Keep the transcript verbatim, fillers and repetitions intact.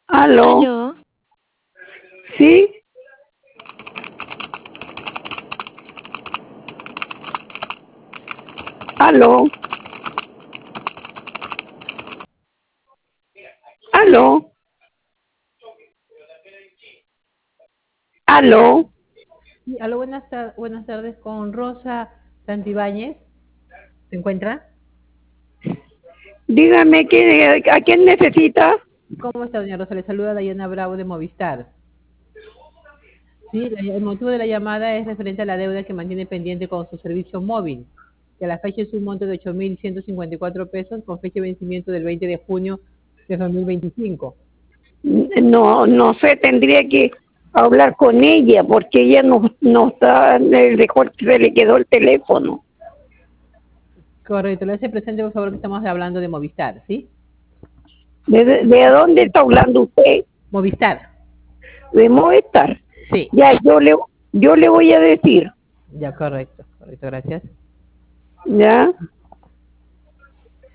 ¿Aló? ¿Aló? ¿Sí? ¿Aló? ¿Aló? ¿Aló? Sí, aló, buenas, tar- buenas tardes con Rosa Santibáñez. ¿Se encuentra? Dígame, ¿qué, ¿a quién necesita? ¿Cómo está, doña Rosa? Le saluda Dayana Bravo de Movistar. Sí, la- el motivo de la llamada es referente a la deuda que mantiene pendiente con su servicio móvil, que a la fecha es un monto de ocho mil ciento cincuenta y cuatro pesos con fecha de vencimiento del veinte de junio de dos mil veinticinco. No, no sé, tendría que hablar con ella porque ella no, no está, le dejó, se le quedó el teléfono. Correcto, le hace presente, por favor, que estamos hablando de Movistar, ¿sí? ¿De, de dónde está hablando usted? Movistar, De Movistar. sí. Ya, yo le, yo le voy a decir, Ya, correcto, correcto, gracias. ¿ya?